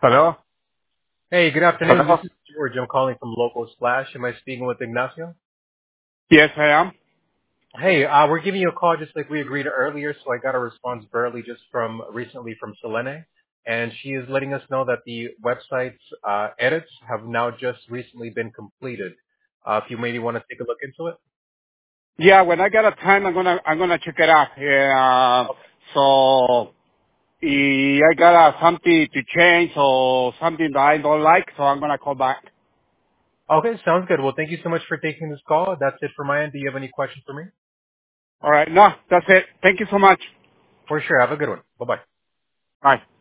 Hello? Hey, good afternoon. This Hello? is George. I'm calling from Local Splash. Am I speaking with Ignacio? Yes, I am. Hey, we're giving you a call just like we agreed earlier, so I got a response barely just from recently from Selene, and she is letting us know that the website's edits have now just recently been completed. If you maybe want to take a look into it. Yeah, when I get a time, I'm gonna check it out. Yeah, so if I got something to change or something that I don't like, so I'm gonna call back. Okay, sounds good. Well, thank you so much for taking this call. That's it for my end. Do you have any questions for me? All right, no, that's it. Thank you so much. For sure. Have a good one. Bye-bye. Bye.